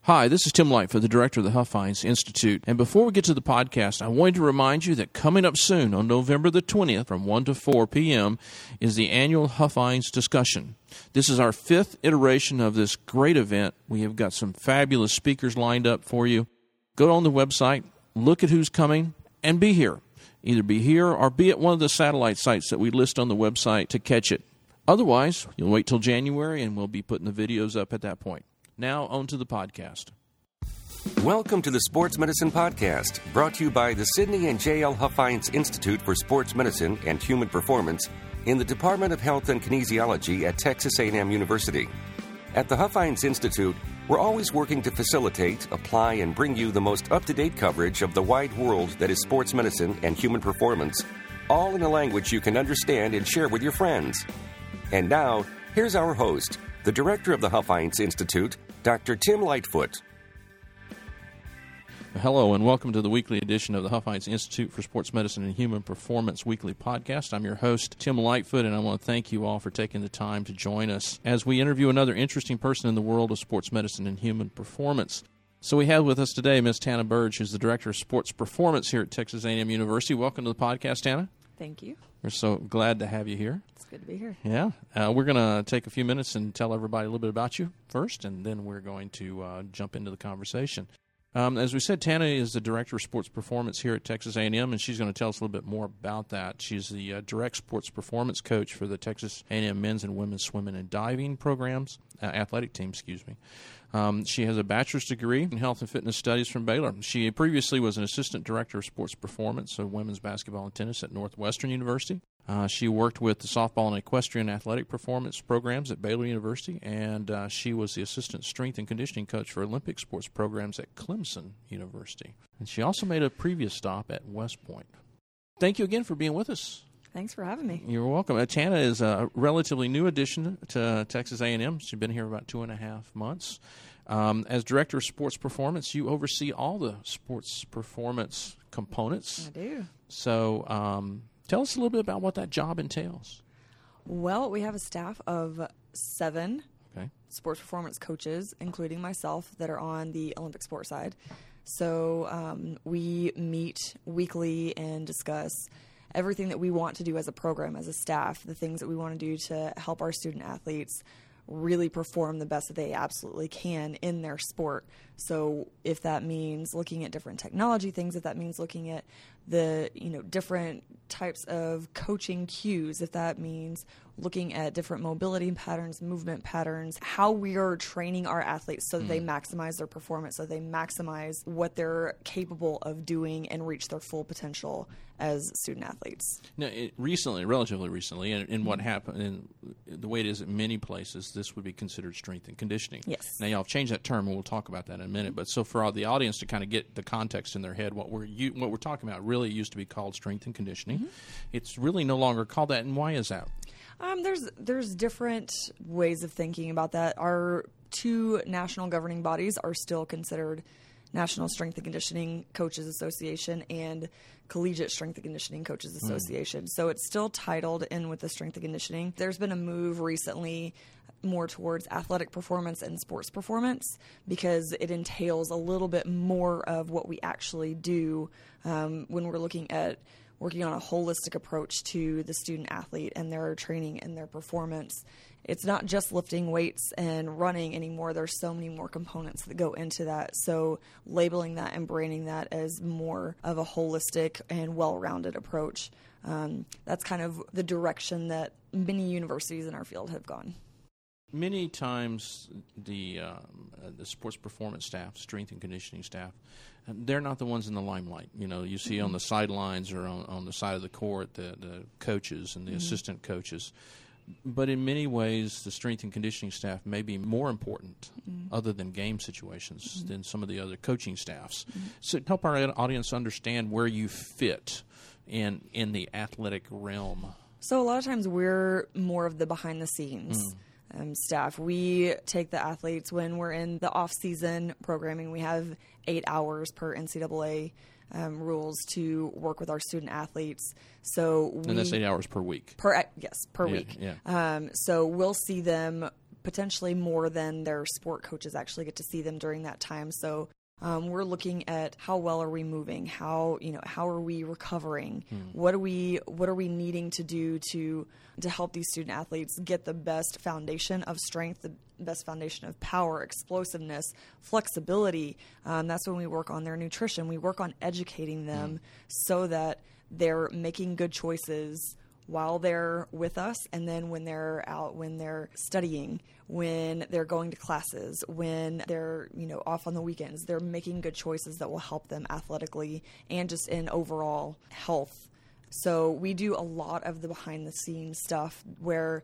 Hi, this is Tim Lightfoot, the director of the Huff Hines Institute. And before we get to the podcast, I wanted to remind you that coming up soon on November the 20th from 1 to 4 p.m. is the annual Huff Hines discussion. This is our fifth iteration of this great event. We have got some fabulous speakers lined up for you. Go on the website, look at who's coming, and be here. Either be here or be at one of the satellite sites that we list on the website to catch it. Otherwise, you'll wait till January and we'll be putting the videos up at that point. Now, on to the podcast. Welcome to the Sports Medicine Podcast, brought to you by the Sidney and J.L. Huff Hines Institute for Sports Medicine and Human Performance in the Department of Health and Kinesiology at Texas A&M University. At the Huff Hines Institute, we're always working to facilitate, apply, and bring you the most up-to-date coverage of the wide world that is sports medicine and human performance, all in a language you can understand and share with your friends. And now, here's our host, the director of the Huff Hines Institute, Dr. Tim Lightfoot. Hello, and welcome to the weekly edition of the Huff Hines Institute for Sports Medicine and Human Performance weekly podcast. I'm your host, Tim Lightfoot, and I want to thank you all for taking the time to join us as we interview another interesting person in the world of sports medicine and human performance. So we have with us today Ms. Tana Burge, who's the Director of Sports Performance here at Texas A&M University. Welcome to the podcast, Tana. Thank you. We're so glad to have you here. It's good to be here. Yeah. We're going to take a few minutes and tell everybody a little bit about you first, and then we're going to jump into the conversation. As we said, Tana is the Director of Sports Performance here at Texas A&M, and she's going to tell us a little bit more about that. She's the Direct Sports Performance Coach for the Texas A&M men's and women's swimming and diving programs, athletic team, excuse me. She has a bachelor's degree in health and fitness studies from Baylor. She previously was an assistant director of sports performance of women's basketball and tennis at Northwestern University. She worked with the softball and equestrian athletic performance programs at Baylor University, and she was the assistant strength and conditioning coach for Olympic sports programs at Clemson University. And she also made a previous stop at West Point. Thank you again for being with us. Thanks for having me. You're welcome. Tana is a relatively new addition to Texas A&M. She's been here about 2.5 months. As Director of Sports Performance, you oversee all the sports performance components. I do. So tell us a little bit about what that job entails. Well, we have a staff of 7 sports performance coaches, including myself, that are on the Olympic sport side. So we meet weekly and discuss everything that we want to do as a program, as a staff, the things that we want to do to help our student athletes really perform the best that they absolutely can in their sport. So if that means looking at different technology things, if that means looking at the different types of coaching cues, if that means looking at different mobility patterns, movement patterns, how we are training our athletes so that they maximize their performance, so they maximize what they're capable of doing and reach their full potential as student athletes. Now, relatively recently, and what happened, and the way it is at many places, this would be considered strength and conditioning. Yes. Now, y'all have changed that term, and we'll talk about that in a minute. But so for the audience to kind of get the context in their head, what we're talking about really used to be called strength and conditioning. Mm-hmm. It's really no longer called that, and why is that? There's different ways of thinking about that. Our 2 national governing bodies are still considered National Strength and Conditioning Coaches Association and Collegiate Strength and Conditioning Coaches Association. So it's still titled in with the strength and conditioning. There's been a move recently more towards athletic performance and sports performance because it entails a little bit more of what we actually do when we're looking at working on a holistic approach to the student athlete and their training and their performance. It's not just lifting weights and running anymore. There's so many more components that go into that. So labeling that and branding that as more of a holistic and well-rounded approach, that's kind of the direction that many universities in our field have gone. Many times the sports performance staff, strength and conditioning staff, they're not the ones in the limelight. You see on the sidelines or on the side of the court the coaches and the assistant coaches. But in many ways, the strength and conditioning staff may be more important, other than game situations, than some of the other coaching staffs. So help our audience understand where you fit in the athletic realm. So a lot of times we're more of the behind-the-scenes staff. We take the athletes when we're in the off-season programming. We have 8 hours per NCAA rules to work with our student athletes. And that's 8 hours per week. Per week. Yeah. So we'll see them potentially more than their sport coaches actually get to see them during that time. So we're looking at how well are we moving, how are we recovering, what are we needing to do to help these student athletes get the best foundation of strength, the best foundation of power, explosiveness, flexibility. That's when we work on their nutrition. We work on educating them so that they're making good choices while they're with us, and then when they're out, when they're studying, when they're going to classes, when they're off on the weekends, they're making good choices that will help them athletically and just in overall health. So we do a lot of the behind the scenes stuff where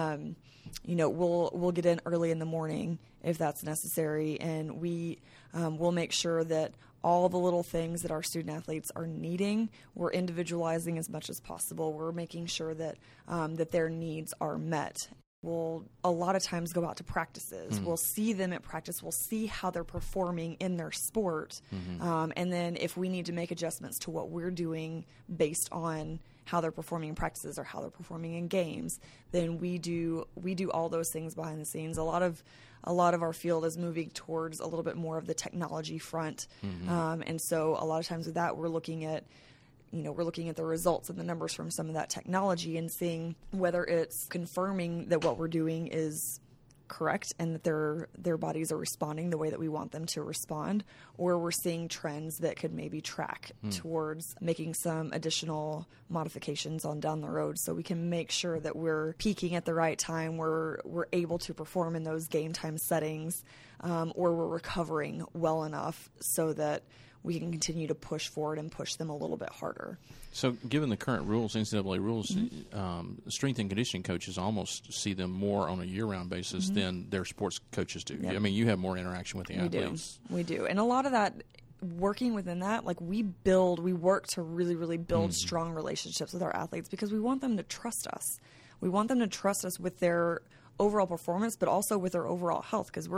we'll get in early in the morning if that's necessary, and we'll make sure that all the little things that our student athletes are needing, we're individualizing as much as possible. We're making sure that that their needs are met. We'll a lot of times go out to practices. We'll see them at practice. We'll see how they're performing in their sport. And then if we need to make adjustments to what we're doing based on how they're performing in practices or how they're performing in games, then we do all those things behind the scenes. A lot of our field is moving towards a little bit more of the technology front. And so a lot of times with that, we're looking at the results and the numbers from some of that technology and seeing whether it's confirming that what we're doing is correct and that their bodies are responding the way that we want them to respond, or we're seeing trends that could maybe track towards making some additional modifications on down the road, so we can make sure that we're peaking at the right time, we're able to perform in those game time settings, or we're recovering well enough so that we can continue to push forward and push them a little bit harder. So given the current rules, NCAA rules, strength and conditioning coaches almost see them more on a year-round basis than their sports coaches do. Yep. I mean, you have more interaction with the athletes. We do. And a lot of that, working within that, like we work to really, really build strong relationships with our athletes because we want them to trust us. We want them to trust us with their overall performance, but also with their overall health, because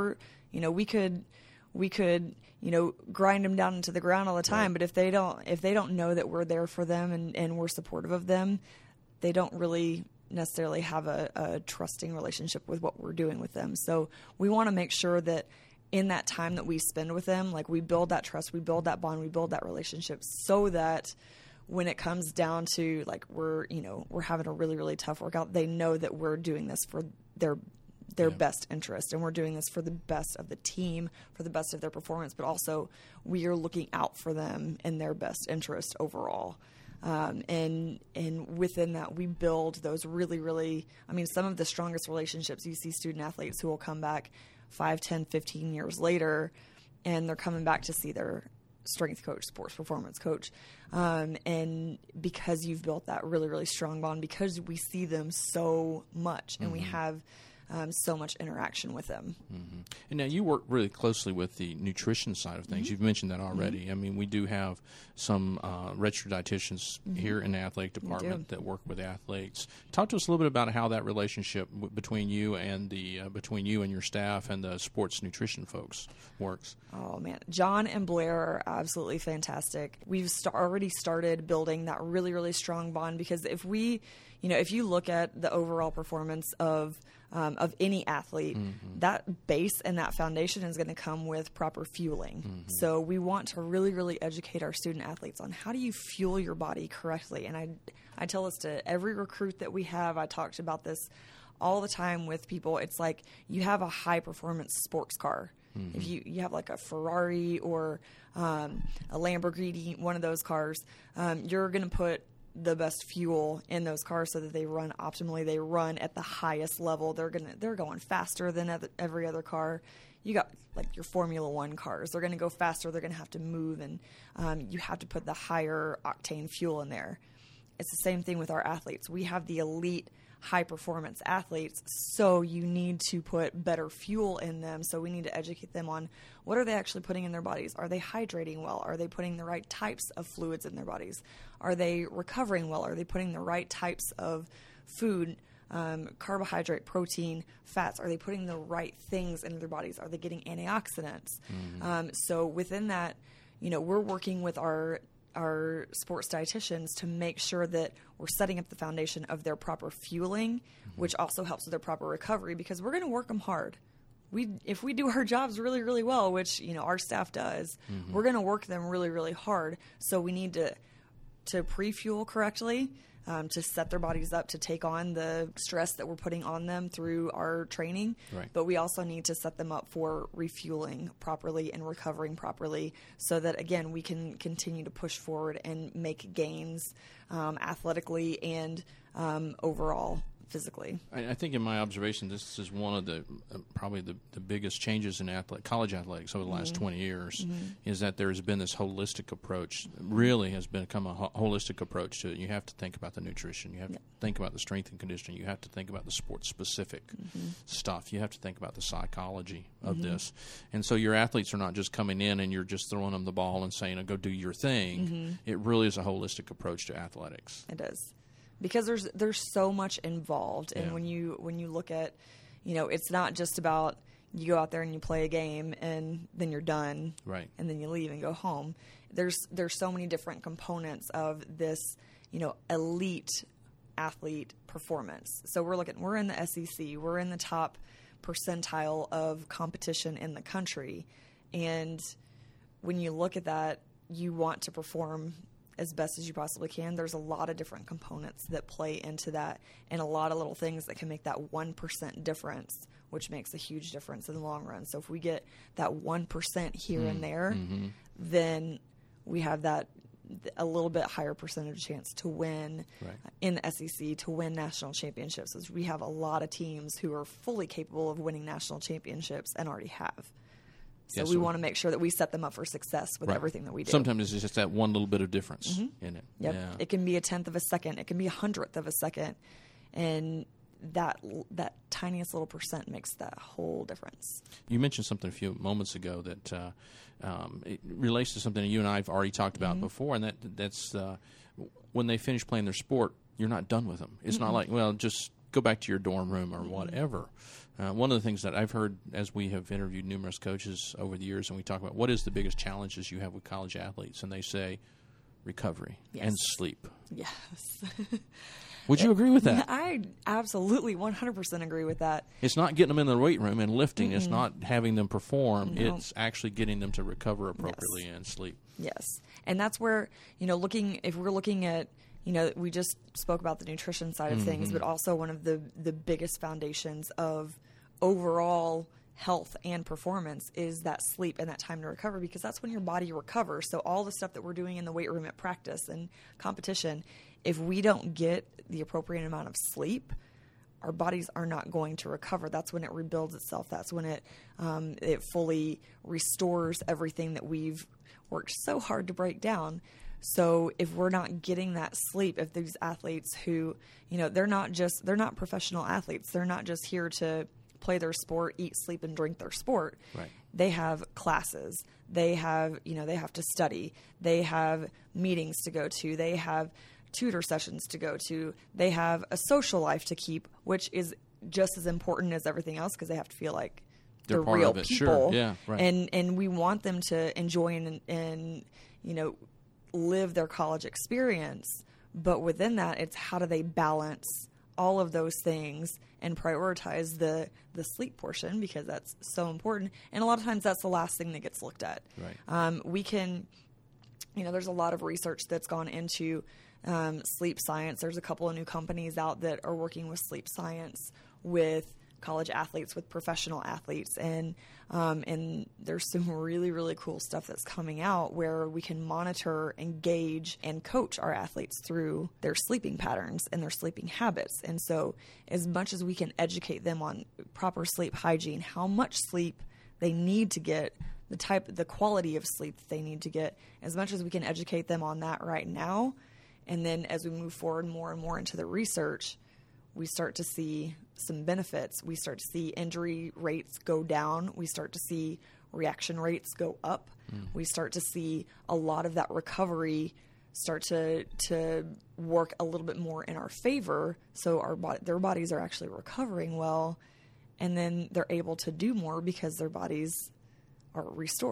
we could grind them down into the ground all the time, but if they don't know that we're there for them and we're supportive of them, they don't really necessarily have a trusting relationship with what we're doing with them. So we want to make sure that in that time that we spend with them, like we build that trust, we build that bond, we build that relationship, so that when it comes down to like we're having a really, really tough workout, they know that we're doing this for their best interest, and we're doing this for the best of the team, for the best of their performance, but also we are looking out for them in their best interest overall. And within that, we build those really, really, some of the strongest relationships. You see student athletes who will come back 5, 10, 15 years later, and they're coming back to see their strength coach, sports performance coach. And because you've built that really, really strong bond, because we see them so much and we have so much interaction with them. And now you work really closely with the nutrition side of things. You've mentioned that already. I mean, we do have some registered dietitians here in the athletic department that work with athletes. Talk to us a little bit about how that relationship between you and your staff and the sports nutrition folks works. Oh man, John and Blair are absolutely fantastic. We've already started building that really, really strong bond, because if you look at the overall performance of any athlete, that base and that foundation is going to come with proper fueling. So we want to really, really educate our student athletes on how do you fuel your body correctly. And I tell this to every recruit that we have. I talked about this all the time with people. It's like you have a high performance sports car. If you have like a Ferrari or a Lamborghini, one of those cars, you're going to put the best fuel in those cars so that they run optimally. They run at the highest level. They're going faster than every other car. You got like your Formula One cars. They're going to go faster. They're going to have to move, and you have to put the higher octane fuel in there. It's the same thing with our athletes. We have the elite high performance athletes, so you need to put better fuel in them. So we need to educate them on what are they actually putting in their bodies. Are they hydrating well? Are they putting the right types of fluids in their bodies? Are they recovering well? Are they putting the right types of food, carbohydrate, protein, fats? Are they putting the right things into their bodies? Are they getting antioxidants? So within that, we're working with our our sports dietitians to make sure that we're setting up the foundation of their proper fueling, which also helps with their proper recovery, because we're going to work them hard. If we do our jobs really, really well, which, our staff does, we're going to work them really, really hard. So we need to pre-fuel correctly, to set their bodies up to take on the stress that we're putting on them through our training. Right. But we also need to set them up for refueling properly and recovering properly, so that, again, we can continue to push forward and make gains athletically and overall physically. I think in my observation, this is one of the probably the biggest changes in college athletics over the last 20 years, is that there has been this holistic approach. Really has become a holistic approach to it. You have to think about the nutrition. You have to think about the strength and conditioning. You have to think about the sport-specific stuff. You have to think about the psychology of this. And so your athletes are not just coming in and you're just throwing them the ball and saying, go do your thing. It really is a holistic approach to athletics. It is. Because there's so much involved, and when you look at, it's not just about you go out there and you play a game and then you're done, right? And then you leave and go home. There's so many different components of this, elite athlete performance. So we're in the SEC, we're in the top percentile of competition in the country, and when you look at that, you want to perform as best as you possibly can. There's a lot of different components that play into that, and a lot of little things that can make that 1% difference, which makes a huge difference in the long run. So if we get that 1% here and there, then we have that a little bit higher percentage chance to win in the SEC, to win national championships. As we have a lot of teams who are fully capable of winning national championships and already have. So we want to make sure that we set them up for success with everything that we do. Sometimes it's just that one little bit of difference in it. Yep. Yeah. It can be a 1/10 of a second. It can be 100th of a second. And that tiniest little percent makes that whole difference. You mentioned something a few moments ago that it relates to something that you and I have already talked about before, and that's when they finish playing their sport, you're not done with them. It's not like, well, just go back to your dorm room or whatever. One of the things that I've heard as we have interviewed numerous coaches over the years, and we talk about what is the biggest challenges you have with college athletes, and they say recovery and sleep. Yes. Would you agree with that? I absolutely 100% agree with that. It's not getting them in the weight room and lifting. It's not having them perform. No. It's actually getting them to recover appropriately and sleep. Yes. And that's where, if we're looking at, we just spoke about the nutrition side of things, but also one of the biggest foundations of overall health and performance is that sleep and that time to recover, because that's when your body recovers. So all the stuff that we're doing in the weight room at practice and competition, if we don't get the appropriate amount of sleep, our bodies are not going to recover. That's when it rebuilds itself. That's when it fully restores everything that we've worked so hard to break down. So if we're not getting that sleep, if these athletes who, they're not professional athletes, they're not just here to play their sport, eat, sleep, and drink their sport. Right. They have classes. They have, they have to study. They have meetings to go to. They have tutor sessions to go to. They have a social life to keep, which is just as important as everything else, because they have to feel like they're part real of it. people. Sure. Yeah, right. And we want them to enjoy and live their college experience. But within that, it's how do they balance all of those things and prioritize the sleep portion, because that's so important. And a lot of times that's the last thing that gets looked at. Right. We can, there's a lot of research that's gone into sleep science. There's a couple of new companies out that are working with sleep science with college athletes, with professional athletes, and there's some really, really cool stuff that's coming out where we can monitor, engage, and coach our athletes through their sleeping patterns and their sleeping habits. And so as much as we can educate them on proper sleep hygiene, how much sleep they need to get, the quality of sleep that they need to get, as much as we can educate them on that right now, and then as we move forward more and more into the research, we start to see some benefits. We start to see injury rates go down. We start to see reaction rates go up. We start to see a lot of that recovery start to work a little bit more in our favor. So their bodies are actually recovering well, and then they're able to do more because their bodies are restored.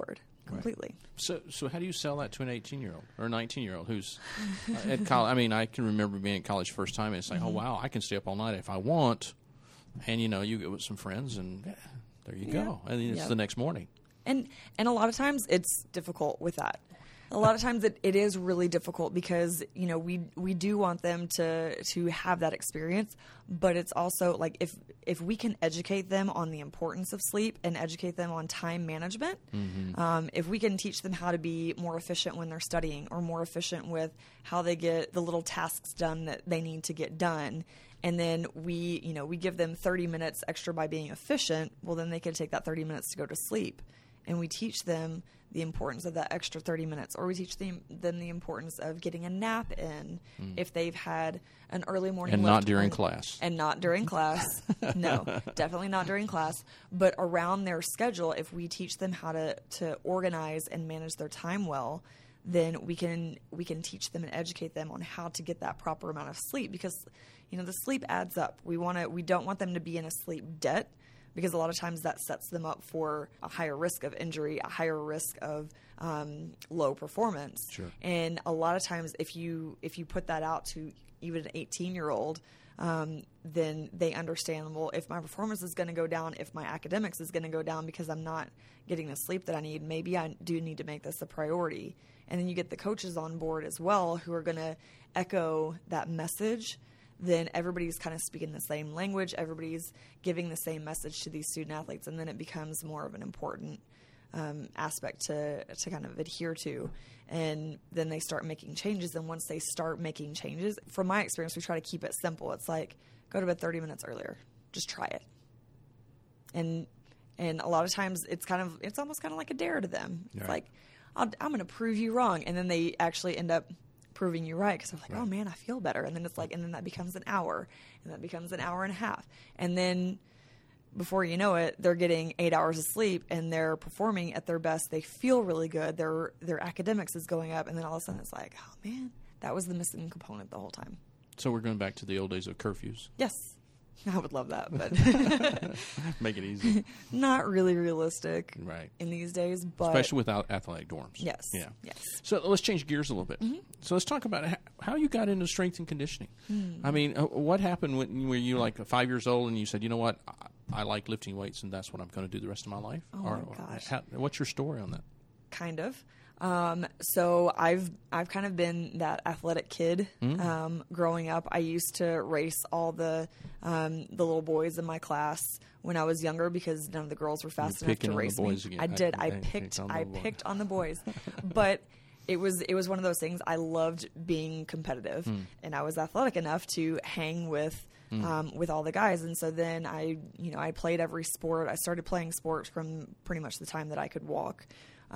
completely. So how do you sell that to an 18-year-old or a 19-year-old who's at college? I mean, I can remember being at college first time, and it's like, oh, wow, I can stay up all night if I want. And, you get with some friends, and there you go. And then it's the next morning. And a lot of times it's difficult with that. A lot of times it is really difficult because, we do want them to have that experience, but it's also like if we can educate them on the importance of sleep and educate them on time management, if we can teach them how to be more efficient when they're studying or more efficient with how they get the little tasks done that they need to get done, and then we give them 30 minutes extra by being efficient, well, then they can take that 30 minutes to go to sleep. And we teach them the importance of that extra 30 minutes, or we teach them the importance of getting a nap in if they've had an early morning and lift not during class. And not during class. No, definitely not during class. But around their schedule, if we teach them how to organize and manage their time well, then we can teach them and educate them on how to get that proper amount of sleep, because the sleep adds up. We don't want them to be in a sleep debt, because a lot of times that sets them up for a higher risk of injury, a higher risk of low performance. Sure. And a lot of times if you put that out to even an 18-year-old, then they understand, well, if my performance is going to go down, if my academics is going to go down because I'm not getting the sleep that I need, maybe I do need to make this a priority. And then you get the coaches on board as well who are going to echo that message. Then everybody's kind of speaking the same language. Everybody's giving the same message to these student athletes, and then it becomes more of an important aspect to kind of adhere to. And then they start making changes, and once they start making changes, from my experience, we try to keep it simple. It's like, go to bed 30 minutes earlier. Just try it. And a lot of times it's almost kind of like a dare to them. It's like, I'm going to prove you wrong. And then they actually end up proving you right, because they're like, oh man, I feel better. And then it's like, and then that becomes an hour, and that becomes an hour and a half. And then before you know it, they're getting 8 hours of sleep and they're performing at their best. They feel really good. Their academics is going up. And then all of a sudden it's like, oh man, that was the missing component the whole time. So we're going back to the old days of curfews. Yes. I would love that, but make it easy. Not really realistic right in these days, but especially without athletic dorms. Yes. Yeah. Yes. So let's change gears a little bit. So let's talk about how you got into strength and conditioning. I mean, what happened when you were like 5 years old and you said, you know what, I like lifting weights and that's what I'm going to do the rest of my life? Oh my gosh. What's your story on that? Kind of. So I've kind of been that athletic kid, growing up. I used to race all the little boys in my class when I was younger because none of the girls were fast enough to race me. Again. I did. I picked on the boys, but it was one of those things. I loved being competitive, and I was athletic enough to hang with all the guys. And so then I played every sport. I started playing sports from pretty much the time that I could walk.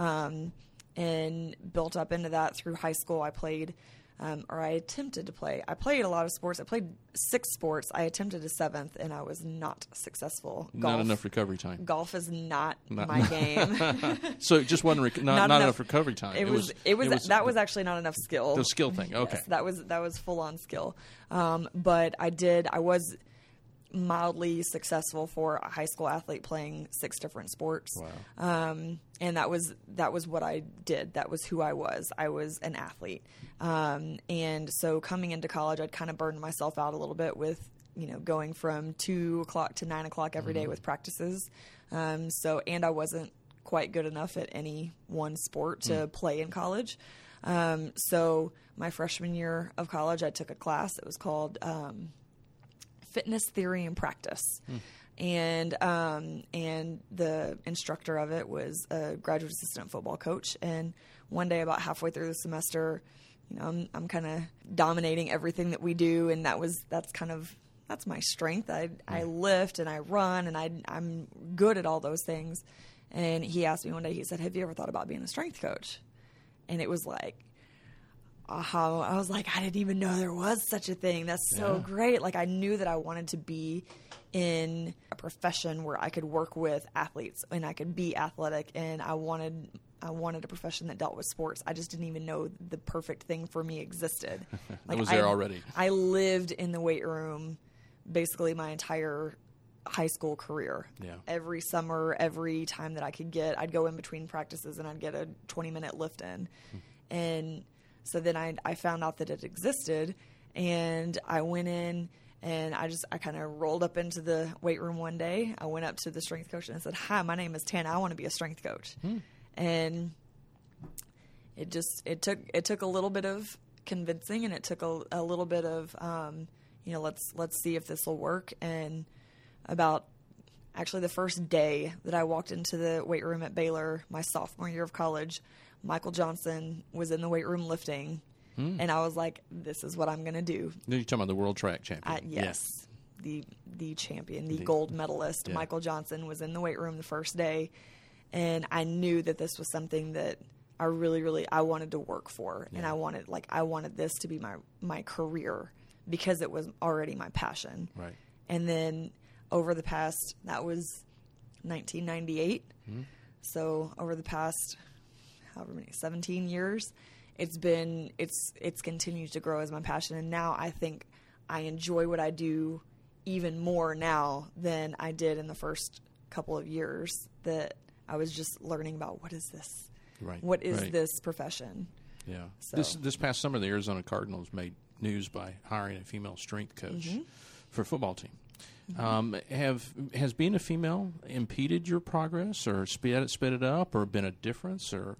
And built up into that through high school. I played, or I attempted to play. I played a lot of sports. I played 6 sports. I attempted a 7th, and I was not successful. Not enough recovery time. Golf is not my game. So it just wasn't not enough recovery time. It was that was actually not enough skill. The skill thing. Okay. Yes, that was full on skill. But I was mildly successful for a high school athlete playing 6 different sports. Wow. And that was what I did. That was who I was. I was an athlete. And so coming into college, I'd kind of burned myself out a little bit with, going from 2 o'clock to 9 o'clock every day with practices. And I wasn't quite good enough at any one sport to play in college. So my freshman year of college, I took a class. It was called, Fitness Theory and Practice. And the instructor of it was a graduate assistant football coach. And one day, about halfway through the semester, I'm kind of dominating everything that we do, and that's my strength. I lift and I run, and I'm good at all those things. And he asked me one day, he said, "Have you ever thought about being a strength coach?" And it was like, I was like, I didn't even know there was such a thing. That's so great. Like, I knew that I wanted to be in a profession where I could work with athletes and I could be athletic, and I wanted a profession that dealt with sports. I just didn't even know the perfect thing for me existed. Like, it was there already. I lived in the weight room basically my entire high school career. Yeah. Every summer, every time that I could get, I'd go in between practices and I'd get a 20-minute lift in. And so then I found out that it existed, and I went in and I kind of rolled up into the weight room one day. I went up to the strength coach and I said, "Hi, my name is Tana. I want to be a strength coach." And it took a little bit of convincing, and it took a little bit of, let's see if this will work. And about actually the first day that I walked into the weight room at Baylor, my sophomore year of college, Michael Johnson was in the weight room lifting, and I was like, "This is what I'm going to do." You're talking about the world track champion. Yes, the champion, the gold medalist, Michael Johnson was in the weight room the first day, and I knew that this was something that I really, really I wanted to work for, and I wanted this to be my career because it was already my passion. Right. And then over the past, that was 1998, so over the past 17 years, it's continued to grow as my passion, and now I think I enjoy what I do even more now than I did in the first couple of years that I was just learning about what is this, what is this profession. Yeah. So. This past summer, the Arizona Cardinals made news by hiring a female strength coach for a football team. Has being a female impeded your progress, or sped it up, or been a difference? Or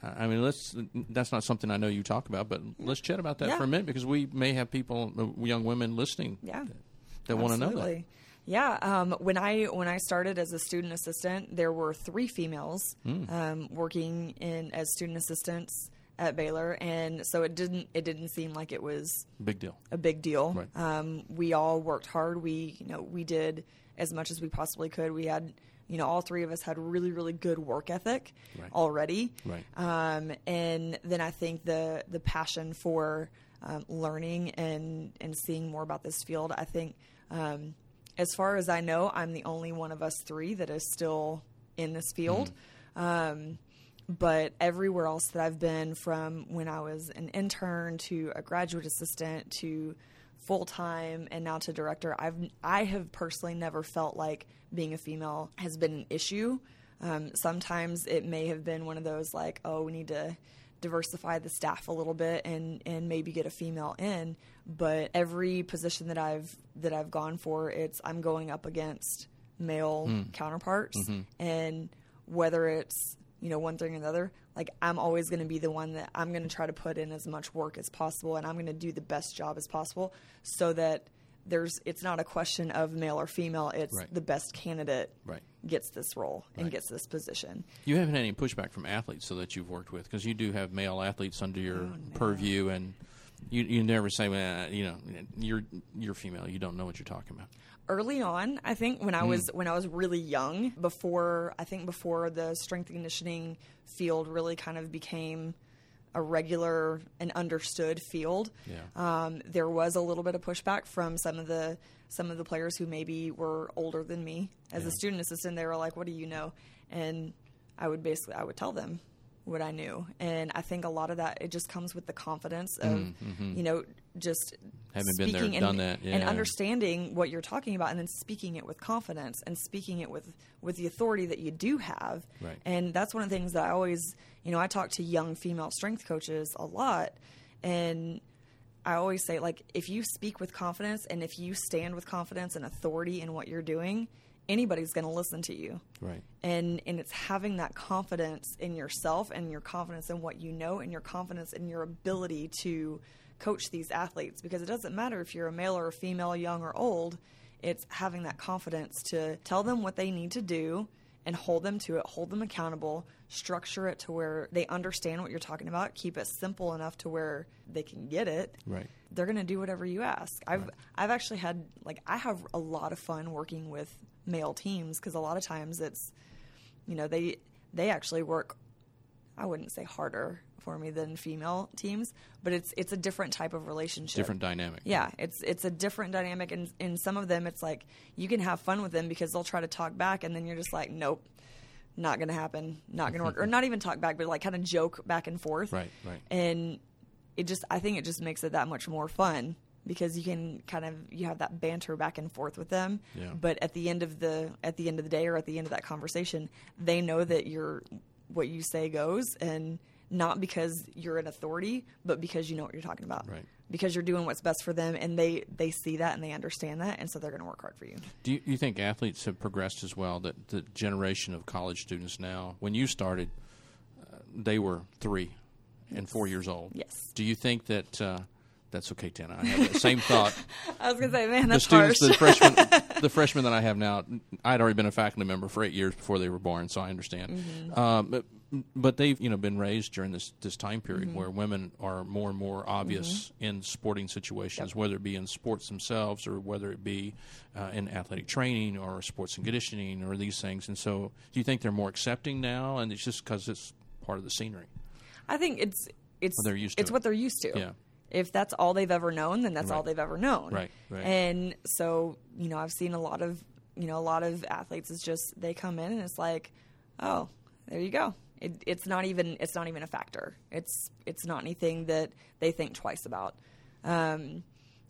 that's not something I know you talk about, but let's chat about that for a minute, because we may have people, young women listening, that want to know that. Yeah, when I started as a student assistant, there were 3 females working as student assistants at Baylor, and so it didn't seem like it was a big deal. Right. We all worked hard. We did as much as we possibly could. We had, all 3 of us had really, really good work ethic already. Right. And then I think the passion for learning and seeing more about this field, I think, as far as I know, I'm the only one of us 3 that is still in this field. But everywhere else that I've been, from when I was an intern to a graduate assistant to full-time and now to director, I have personally never felt like being a female has been an issue. Sometimes it may have been one of those like, oh, we need to diversify the staff a little bit and maybe get a female in. But every position that I've gone for, I'm going up against male counterparts, and whether it's one thing or another, like I'm always going to be the one that I'm going to try to put in as much work as possible, and I'm going to do the best job as possible, so that it's not a question of male or female. It's the best candidate gets this role and gets this position. You haven't had any pushback from athletes, so that you've worked with, because you do have male athletes under your purview, and you never say, well, you're female, you don't know what you're talking about. Early on, I think when I was really young, before the strength and conditioning field really kind of became a regular and understood field, there was a little bit of pushback from some of the players who maybe were older than me. As a student assistant, they were like, "What do you know?" And I would tell them what I knew. And I think a lot of that, it just comes with the confidence of, just having speaking been there, done that, and understanding what you're talking about, and then speaking it with confidence and speaking it with the authority that you do have. Right. And that's one of the things that I always, I talk to young female strength coaches a lot, and I always say, like, if you speak with confidence and if you stand with confidence and authority in what you're doing, anybody's going to listen to you. Right. And it's having that confidence in yourself and your confidence in what you know and your confidence in your ability to coach these athletes, because it doesn't matter if you're a male or a female, young or old. It's having that confidence to tell them what they need to do and hold them to it, hold them accountable, structure it to where they understand what you're talking about, keep it simple enough to where they can get it. Right. They're going to do whatever you ask. I've actually had, I have a lot of fun working with male teams, because a lot of times it's, they actually work, I wouldn't say harder for me than female teams, but it's a different type of relationship. Different dynamic. Yeah, it's a different dynamic, and in some of them it's like you can have fun with them because they'll try to talk back, and then you're just like, nope, not going to happen, not going to work, or not even talk back, but like kind of joke back and forth. Right. And I think it just makes it that much more fun, because you have that banter back and forth with them. Yeah. But at the end of the day, or at the end of that conversation, they know that what you say goes, and not because you're an authority, but because you know what you're talking about. Right. Because you're doing what's best for them, and they see that and they understand that, and so they're going to work hard for you. Do you think athletes have progressed as well? That the generation of college students now, when you started, they were 3 and 4 years old. Yes. Do you think that that's okay, Tana? I have the same thought. I was going to say, man, that's the students, harsh. the freshmen that I have now, I'd already been a faculty member for 8 years before they were born, so I understand. Mm-hmm. But they've been raised during this time period where women are more and more obvious in sporting situations, whether it be in sports themselves or whether it be in athletic training or sports and conditioning or these things. And so, do you think they're more accepting now, and it's just because it's part of the scenery? I think it's what they're used to. What they're used to. Yeah. If that's all they've ever known, then that's all they've ever known. Right. And so, I've seen a lot of athletes. It's just they come in and it's like, oh, there you go. It's not even a factor. It's not anything that they think twice about. And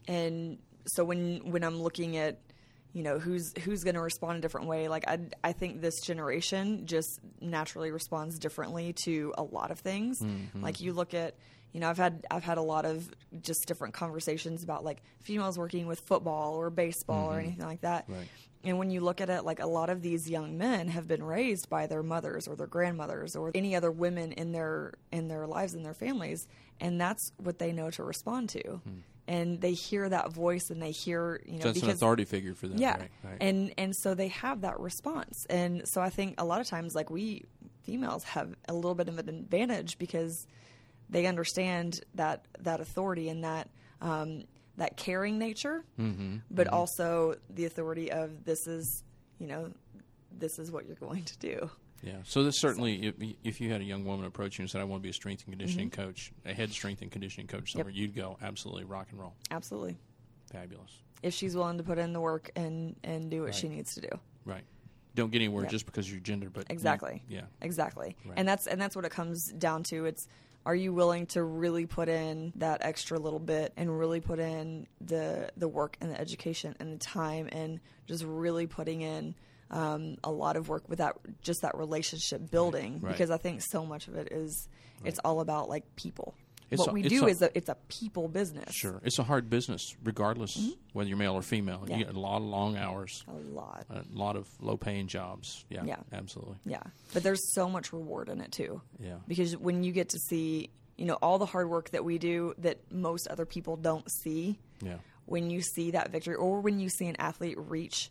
so when I'm looking at who's going to respond a different way, like I think this generation just naturally responds differently to a lot of things. Mm-hmm. Like you look at, I've had a lot of just different conversations about like females working with football or baseball or anything like that. Right. And when you look at it, like a lot of these young men have been raised by their mothers or their grandmothers or any other women in their lives and their families, and that's what they know to respond to. And they hear that voice, and they hear, so it's an authority figure for them. Yeah, right. And so they have that response. And so I think a lot of times, like we females have a little bit of an advantage because they understand that authority and that caring nature, but also the authority of this is what you're going to do. Yeah. So this certainly, if you had a young woman approach you and said, I want to be a strength and conditioning coach, a head strength and conditioning coach somewhere, you'd go, absolutely, rock and roll. Absolutely. Fabulous. If she's willing to put in the work and do what she needs to do. Right. Don't get anywhere just because of your gender, but exactly. Yeah. Exactly. Right. And that's what it comes down to. It's, are you willing to really put in that extra little bit and really put in the work and the education and the time and just really putting in a lot of work with that relationship building, Right. because I think so much of it is it's all about like people. It's It's a people business. Sure. It's a hard business, regardless whether you're male or female. Yeah. You get a lot of long hours. A A lot of low-paying jobs. Yeah, absolutely. Yeah. But there's so much reward in it, too. Yeah. Because when you get to see, all the hard work that we do that most other people don't see, when you see that victory or when you see an athlete reach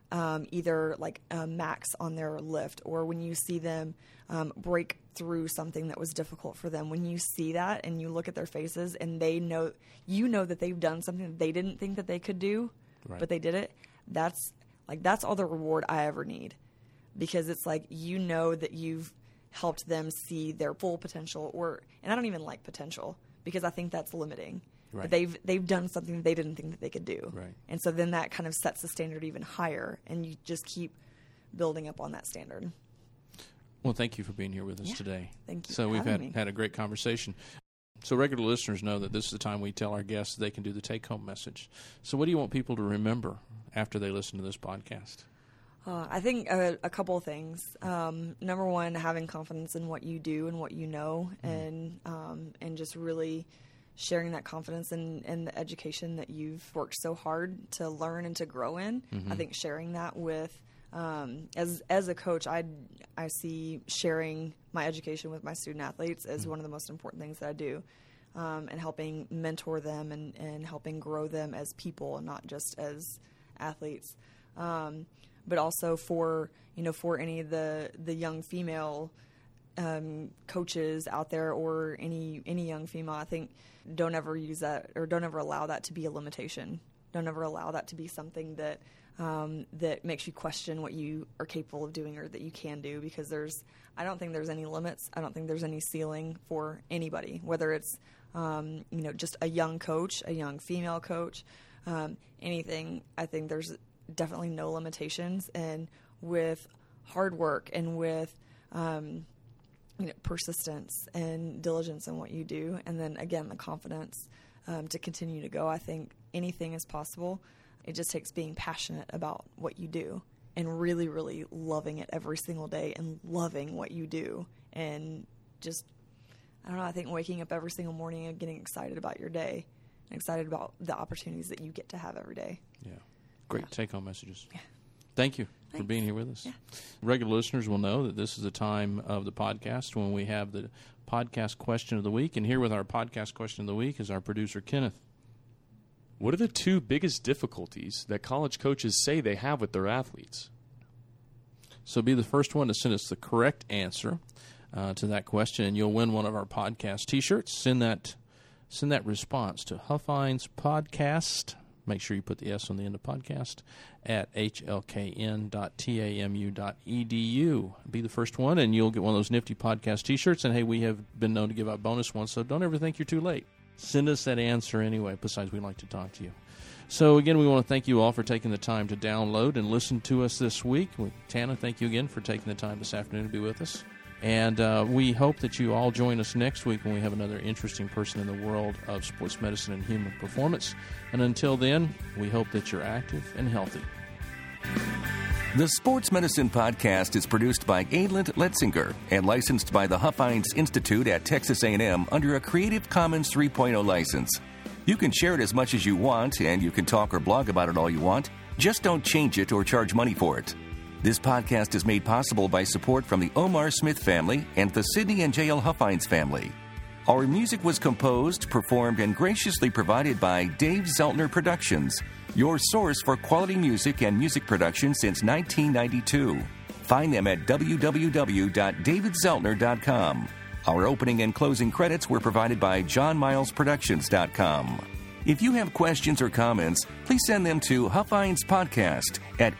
either like a max on their lift, or when you see them break through something that was difficult for them, when you see that and you look at their faces and they know, that they've done something that they didn't think that they could do, but they did it. That's all the reward I ever need, because it's like, that you've helped them see their full potential, and I don't even like potential because I think that's limiting. Right. But they've done something that they didn't think that they could do. Right. And so then that kind of sets the standard even higher, and you just keep building up on that standard. Well, thank you for being here with us today. Thank you. So for we've having me. had a great conversation. So regular listeners know that this is the time we tell our guests they can do the take-home message. So what do you want people to remember after they listen to this podcast? I think a couple of things. Number one, having confidence in what you do and what you know, and just really sharing that confidence and the education that you've worked so hard to learn and to grow in. I think sharing that with, as a coach, I see sharing my education with my student athletes as one of the most important things that I do, and helping mentor them and helping grow them as people and not just as athletes. But also for any of the young female coaches out there, or any young female, I think don't ever use that, or don't ever allow that to be a limitation. Don't ever allow that to be something that that makes you question what you are capable of doing or that you can do, because I don't think there's any limits. I don't think there's any ceiling for anybody, whether it's just a young coach, a young female coach, anything. I think there's definitely no limitations, and with hard work and with persistence and diligence in what you do, and then again the confidence to continue to go. I think anything is possible. It just takes being passionate about what you do and really, really loving it every single day and loving what you do. And just, I don't know, I think waking up every single morning and getting excited about your day and excited about the opportunities that you get to have every day. Yeah. Great take-home messages. Yeah. Thank you for being here with us. Yeah. Regular listeners will know that this is the time of the podcast when we have the podcast question of the week. And here with our podcast question of the week is our producer, Kenneth. What are the two biggest difficulties that college coaches say they have with their athletes? So be the first one to send us the correct answer to that question, and you'll win one of our podcast T-shirts. Send that response to Huffines Podcast. Make sure you put the S on the end of podcast at hlkn.tamu.edu. Be the first one, and you'll get one of those nifty podcast T-shirts. And, hey, we have been known to give out bonus ones, so don't ever think you're too late. Send us that answer anyway. Besides, we'd like to talk to you. So, again, we want to thank you all for taking the time to download and listen to us this week. Tana, thank you again for taking the time this afternoon to be with us. And we hope that you all join us next week when we have another interesting person in the world of sports medicine and human performance. And until then, we hope that you're active and healthy. The Sports Medicine Podcast is produced by Aidland Letzinger and licensed by the Huffines Institute at Texas A&M under a Creative Commons 3.0 license. You can share it as much as you want, and you can talk or blog about it all you want. Just don't change it or charge money for it. This podcast is made possible by support from the Omar Smith family and the Sidney and J.L. Huffines family. Our music was composed, performed, and graciously provided by Dave Zeltner Productions, your source for quality music and music production since 1992. Find them at www.davidzeltner.com. Our opening and closing credits were provided by JohnMilesProductions.com. If you have questions or comments, please send them to HuffinesPodcast at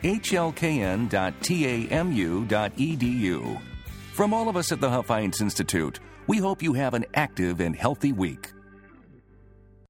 hlkn.tamu.edu. From all of us at the Huffines Institute, we hope you have an active and healthy week.